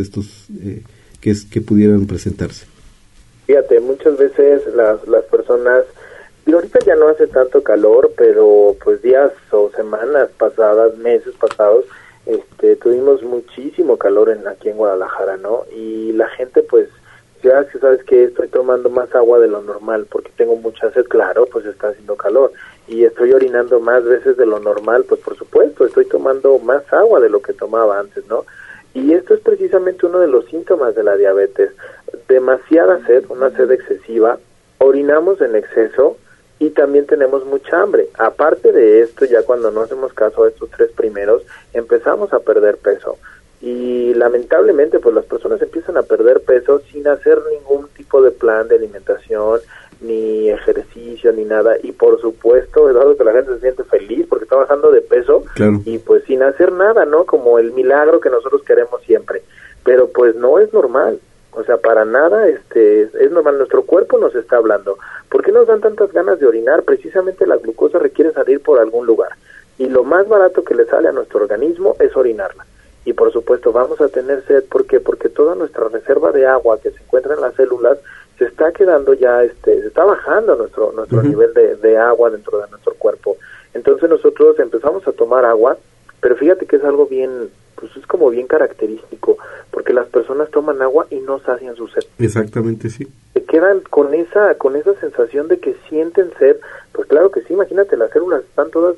que pudieran presentarse? Fíjate, muchas veces las personas, y ahorita ya no hace tanto calor, pero pues días o semanas pasadas, meses pasados, tuvimos muchísimo calor aquí en Guadalajara, ¿no? Y la gente pues, ya que sabes que estoy tomando más agua de lo normal porque tengo mucha sed, claro, pues está haciendo calor. Y estoy orinando más veces de lo normal, pues por supuesto, estoy tomando más agua de lo que tomaba antes, ¿no? Y esto es precisamente uno de los síntomas de la diabetes. Demasiada sed, una sed excesiva, orinamos en exceso y también tenemos mucha hambre. Aparte de esto, ya cuando no hacemos caso a estos tres primeros, empezamos a perder peso. Y lamentablemente, pues las personas empiezan a perder peso sin hacer ningún tipo de plan de alimentación, ni ejercicio, ni nada. Y por supuesto, es algo que la gente se siente feliz porque está bajando de peso, claro. Y pues sin hacer nada, ¿no? Como el milagro que nosotros queremos siempre. Pero pues no es normal. O sea, para nada es normal. Nuestro cuerpo nos está hablando. ¿Por qué nos dan tantas ganas de orinar? Precisamente la glucosa requiere salir por algún lugar. Y lo más barato que le sale a nuestro organismo es orinarla. Y por supuesto vamos a tener sed. ¿Por qué? Porque toda nuestra reserva de agua que se encuentra en las células se está quedando ya, se está bajando nuestro nivel de agua dentro de nuestro cuerpo. Entonces nosotros empezamos a tomar agua, pero fíjate que es algo bien, pues es como bien característico, porque las personas toman agua y no sacian su sed. Exactamente, sí. Se quedan con esa sensación de que sienten sed. Pues claro que sí, imagínate, las células están todas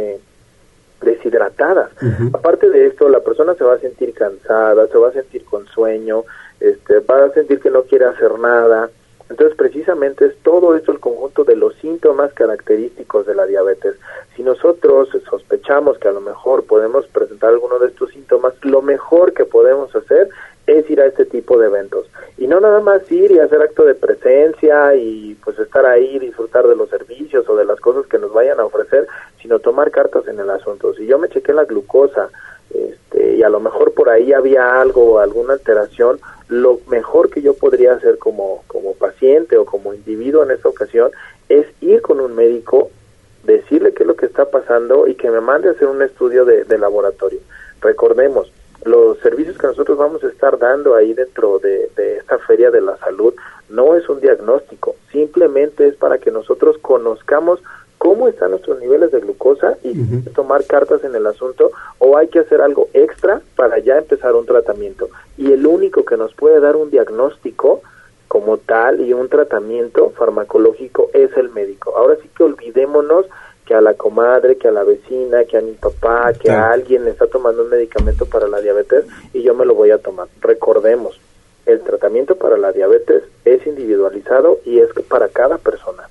deshidratadas. Aparte de esto, la persona se va a sentir cansada, se va a sentir con sueño, va a sentir que no quiere hacer nada. Entonces, precisamente es todo esto el conjunto de los síntomas característicos de la diabetes. Si nosotros sospechamos que a lo mejor podemos presentar alguno de estos síntomas, lo mejor que podemos hacer es ir a este tipo de eventos. Y no nada más ir y hacer acto de presencia y pues estar ahí, disfrutar de los servicios o de las cosas que nos vayan a ofrecer, sino tomar cartas en el asunto. Si yo me chequé la glucosa y a lo mejor por ahí había algo, alguna alteración, lo mejor que yo podría hacer como paciente o como individuo en esta ocasión es ir con un médico, decirle qué es lo que está pasando y que me mande a hacer un estudio de laboratorio. Recordemos, los servicios que nosotros vamos a estar dando ahí dentro de esta Feria de la Salud no es un diagnóstico, simplemente es para que nosotros conozcamos cómo están nuestros niveles de glucosa y tomar cartas en el asunto, o hay que hacer algo extra para ya empezar un tratamiento. Y el único que nos puede dar un diagnóstico como tal y un tratamiento farmacológico es el médico. Ahora sí que olvidémonos que a la comadre, que a la vecina, que a mi papá, que a alguien está tomando un medicamento para la diabetes y yo me lo voy a tomar. Recordemos, el tratamiento para la diabetes es individualizado y es para cada persona.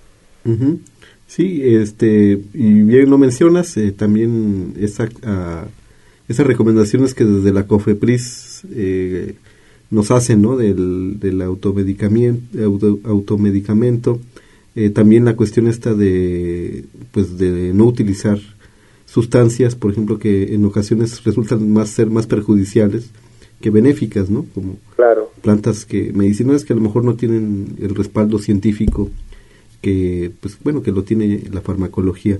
Sí, y bien lo mencionas, también esas recomendaciones que desde la COFEPRIS nos hacen, ¿no? Del automedicamento, también la cuestión esta de no utilizar sustancias, por ejemplo, que en ocasiones resultan ser más perjudiciales que benéficas, ¿no? Como plantas medicinales que a lo mejor no tienen el respaldo científico que lo tiene la farmacología.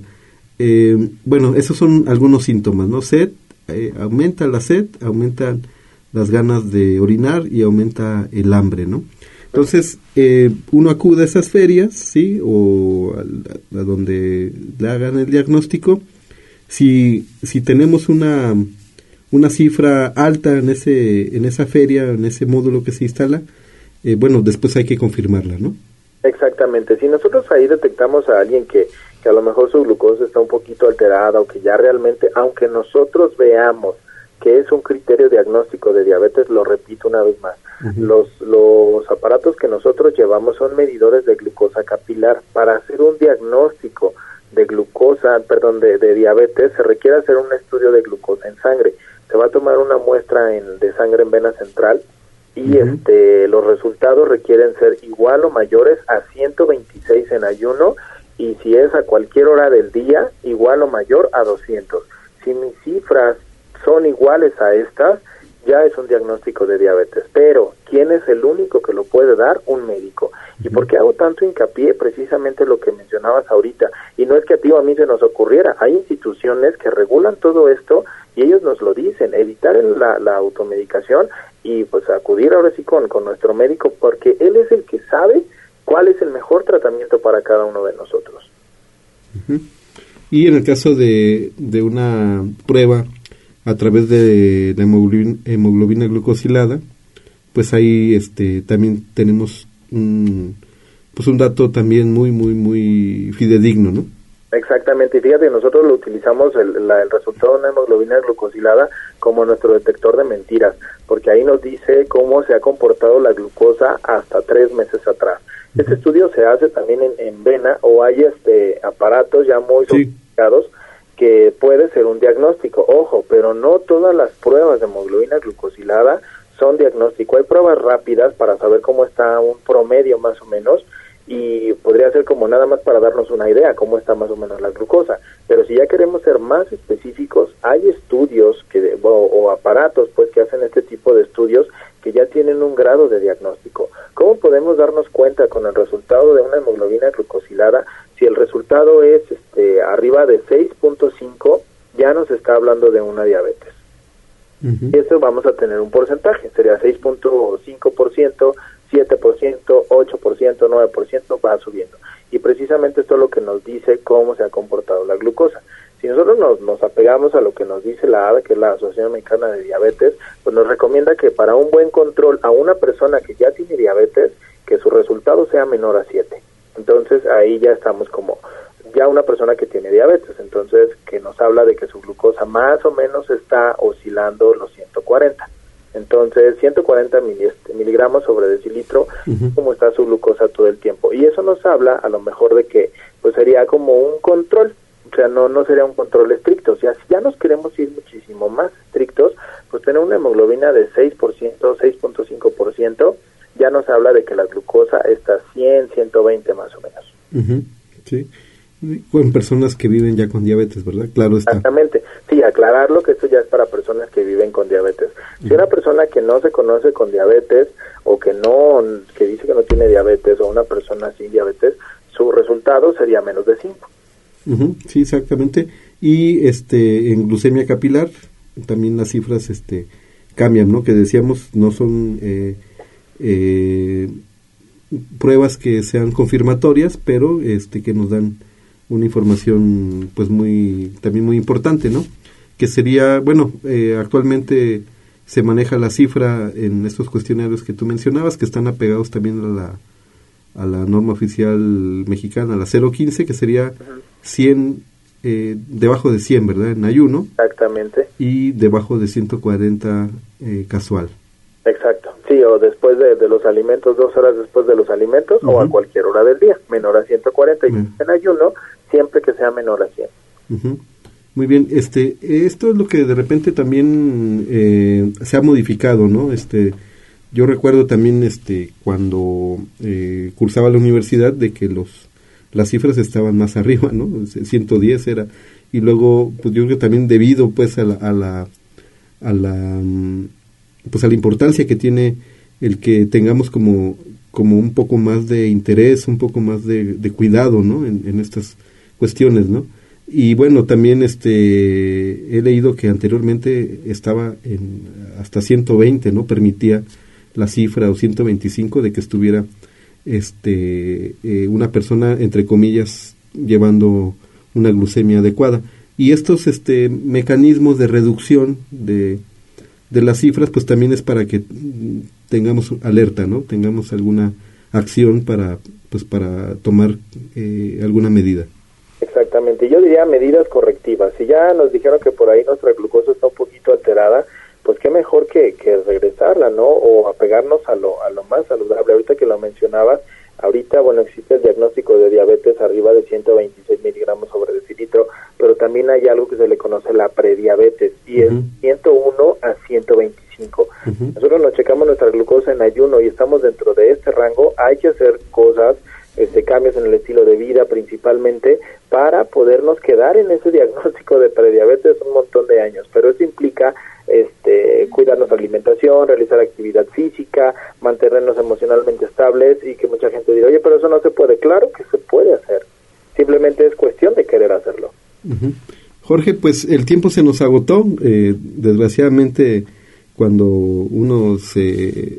Esos son algunos síntomas, ¿no? Sed, aumenta la sed, aumentan las ganas de orinar y aumenta el hambre, ¿no? Entonces, uno acude a esas ferias, ¿sí? O a donde le hagan el diagnóstico. Si tenemos una una cifra alta en esa feria, en ese módulo que se instala, después hay que confirmarla, ¿no? Exactamente. Si nosotros ahí detectamos a alguien que a lo mejor su glucosa está un poquito alterada o que ya realmente, aunque nosotros veamos que es un criterio diagnóstico de diabetes, lo repito una vez más, los aparatos que nosotros llevamos son medidores de glucosa capilar. Para hacer un diagnóstico de de diabetes, se requiere hacer un estudio de glucosa en sangre. Se va a tomar una muestra de sangre en vena central y los resultados requieren ser igual o mayores a 126 en ayuno, y si es a cualquier hora del día, igual o mayor a 200. Si mis cifras son iguales a estas, ya es un diagnóstico de diabetes. Pero, ¿quién es el único que lo puede dar? Un médico. ¿Y por qué hago tanto hincapié? Precisamente lo que mencionabas ahorita. Y no es que a ti o a mí se nos ocurriera. Hay instituciones que regulan todo esto y ellos nos lo dicen. Evitar la automedicación y pues acudir ahora sí con nuestro médico, porque él es el que sabe cuál es el mejor tratamiento para cada uno de nosotros. Y en el caso de una prueba a través de la hemoglobina glucosilada, pues ahí también tenemos un dato también muy muy muy fidedigno, ¿no? Exactamente, y fíjate, nosotros lo utilizamos el resultado de una hemoglobina glucosilada como nuestro detector de mentiras, porque ahí nos dice cómo se ha comportado la glucosa hasta 3 meses atrás. Este estudio se hace también en vena, o hay aparatos ya muy sofisticados que puede ser un diagnóstico. Ojo, pero no todas las pruebas de hemoglobina glucosilada son diagnóstico. Hay pruebas rápidas para saber cómo está un promedio más o menos, y podría ser como nada más para darnos una idea cómo está más o menos la glucosa. Pero si ya queremos ser más específicos, hay estudios o aparatos pues que hacen este tipo de estudios que ya tienen un grado de diagnóstico. ¿Cómo podemos darnos cuenta con el resultado de una hemoglobina glucosilada? Si el resultado es arriba de 6.5, ya nos está hablando de una diabetes. Y eso vamos a tener un porcentaje, sería 6.5%, 7%, 8%, 9%, va subiendo. Y precisamente esto es lo que nos dice cómo se ha comportado la glucosa. Si nosotros nos apegamos a lo que nos dice la ADA, que es la Asociación Mexicana de Diabetes, pues nos recomienda que para un buen control a una persona que ya tiene diabetes, que su resultado sea menor a 7. Entonces ahí ya estamos como ya una persona que tiene diabetes, entonces que nos habla de que su glucosa más o menos está oscilando los 140. Entonces 140 miligramos sobre decilitro, como está su glucosa todo el tiempo. Y eso nos habla a lo mejor de que pues sería como un control. O sea, no sería un control estricto. O sea, si ya nos queremos ir muchísimo más estrictos, pues tener una hemoglobina de 6%, 6.5%, ya nos habla de que la glucosa está 100, 120 más o menos. Sí, en personas que viven ya con diabetes, ¿verdad? Claro está. Exactamente. Sí, aclararlo que esto ya es para personas que viven con diabetes. Si una persona que no se conoce con diabetes, o que dice que no tiene diabetes, o una persona sin diabetes, su resultado sería menos de 5. Sí, exactamente. Y en glucemia capilar también las cifras cambian, ¿no? Que decíamos, no son pruebas que sean confirmatorias, pero que nos dan una información pues también muy importante, ¿no? Que sería, actualmente se maneja la cifra en estos cuestionarios que tú mencionabas, que están apegados también a la norma oficial mexicana, la 015, que sería 100, debajo de 100, ¿verdad? En ayuno. Exactamente. Y debajo de 140 casual. Exacto. Sí, o después de los alimentos, 2 horas después de los alimentos, o a cualquier hora del día, menor a 140. Y en ayuno, siempre que sea menor a 100. Muy bien, esto es lo que de repente también se ha modificado, ¿no? Yo recuerdo también cuando cursaba la universidad de que las cifras estaban más arriba, ¿no? 110 era, y luego pues yo creo que también debido pues a la importancia que tiene el que tengamos como un poco más de interés, un poco más de cuidado, ¿no? En estas cuestiones, ¿no? Y bueno, también he leído que anteriormente estaba hasta 120, ¿no? Permitía la cifra, o 125, de que estuviera una persona, entre comillas, llevando una glucemia adecuada. Y estos mecanismos de reducción de las cifras, pues también es para que tengamos alerta, ¿no? Tengamos alguna acción para tomar alguna medida. Exactamente, yo diría medidas correctivas. Si ya nos dijeron que por ahí nuestra glucosa está un poquito alterada, pues qué mejor que regresarla, ¿no? O apegarnos a lo más saludable. Ahorita que lo mencionabas, existe el diagnóstico de diabetes arriba de 126 miligramos sobre decilitro, pero también hay algo que se le conoce la prediabetes, y es 101 a 125. Nosotros nos checamos nuestra glucosa en ayuno y estamos dentro de este rango. Hay que hacer cosas, cambios en el estilo de vida principalmente, para podernos quedar en ese diagnóstico de prediabetes un montón de años, pero eso implica cuidar nuestra alimentación, realizar actividad física, mantenernos emocionalmente estables, y que mucha gente dirá, oye, pero eso no se puede. Claro que se puede hacer, simplemente es cuestión de querer hacerlo. Jorge, pues el tiempo se nos agotó, desgraciadamente cuando uno se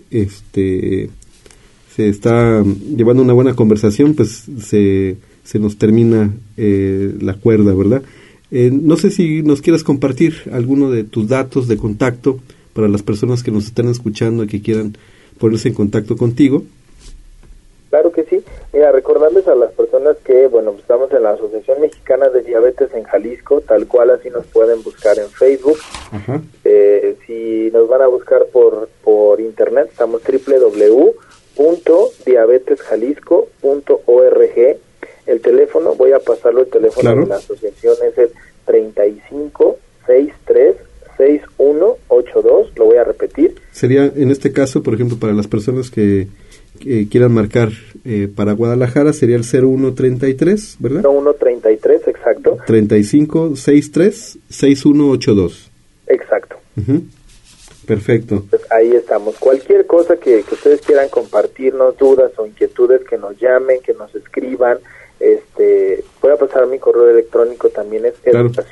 está llevando una buena conversación, pues se nos termina la cuerda, ¿verdad? No sé si nos quieras compartir alguno de tus datos de contacto para las personas que nos están escuchando y que quieran ponerse en contacto contigo. Claro que sí. Mira, recordarles a las personas que, estamos en la Asociación Mexicana de Diabetes en Jalisco, tal cual así nos pueden buscar en Facebook. Si nos van a buscar por internet, estamos www.diabetesjalisco.org. El teléfono, voy a pasarlo, el teléfono de la asociación es el 35636182, lo voy a repetir. Sería, en este caso, por ejemplo, para las personas que quieran marcar para Guadalajara, sería el 0133, ¿verdad? 0133, exacto. 35636182. Exacto. Perfecto. Pues ahí estamos. Cualquier cosa que ustedes quieran compartirnos, dudas o inquietudes, que nos llamen, que nos escriban. Voy a pasar mi correo electrónico, también es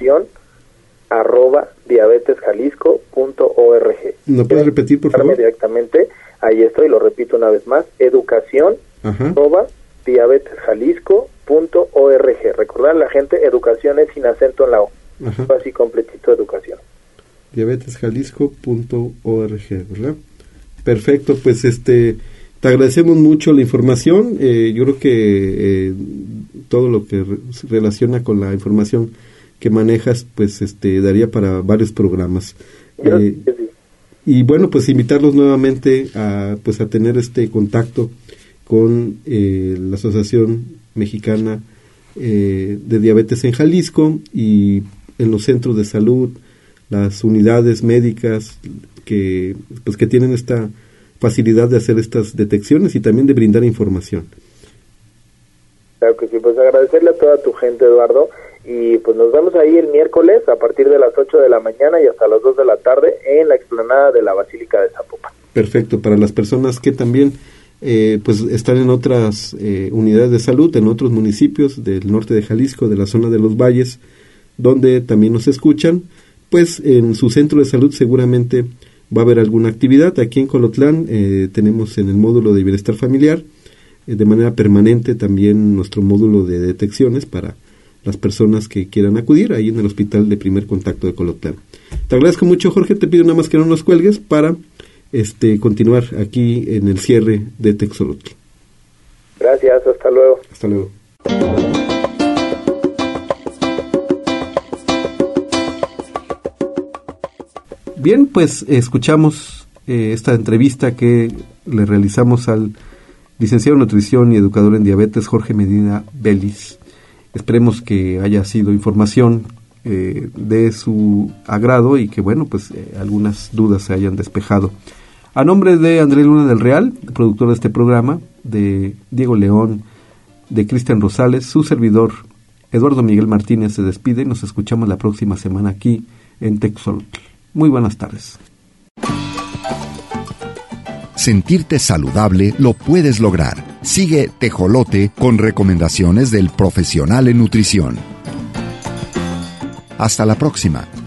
educación@diabetesjalisco.org. ¿No puedes repetir, por favor? Directamente, ahí estoy, lo repito una vez más, educación@diabetesjalisco.org. Recordar a la gente, educación es sin acento en la O, así completito, educación. diabetesjalisco.org, ¿verdad? Perfecto, pues te agradecemos mucho la información. Yo creo que todo lo que se relaciona con la información que manejas, pues daría para varios programas. Y bueno, pues invitarlos nuevamente a tener este contacto con la Asociación Mexicana de Diabetes en Jalisco, y en los centros de salud, las unidades médicas que tienen esta facilidad de hacer estas detecciones y también de brindar información. Claro que sí, pues agradecerle a toda tu gente, Eduardo, y pues nos vemos ahí el miércoles a partir de las 8 de la mañana y hasta las 2 de la tarde en la explanada de la Basílica de Zapopan. Perfecto, para las personas que también están en otras unidades de salud, en otros municipios del norte de Jalisco, de la zona de los valles, donde también nos escuchan, pues en su centro de salud seguramente va a haber alguna actividad. Aquí en Colotlán tenemos en el módulo de bienestar familiar de manera permanente también nuestro módulo de detecciones para las personas que quieran acudir ahí en el Hospital de Primer Contacto de Colotlán. Te agradezco mucho, Jorge, te pido nada más que no nos cuelgues para continuar aquí en el cierre de Texolotl. Gracias, hasta luego. Hasta luego. Bien, pues escuchamos esta entrevista que le realizamos al licenciado en nutrición y educador en diabetes Jorge Medina Vélez. Esperemos que haya sido información de su agrado y que algunas dudas se hayan despejado. A nombre de Andrés Luna del Real, productor de este programa, de Diego León, de Cristian Rosales, su servidor Eduardo Miguel Martínez se despide y nos escuchamos la próxima semana aquí en Texolotl. Muy buenas tardes. Sentirte saludable lo puedes lograr. Sigue Tejolote con recomendaciones del profesional en nutrición. Hasta la próxima.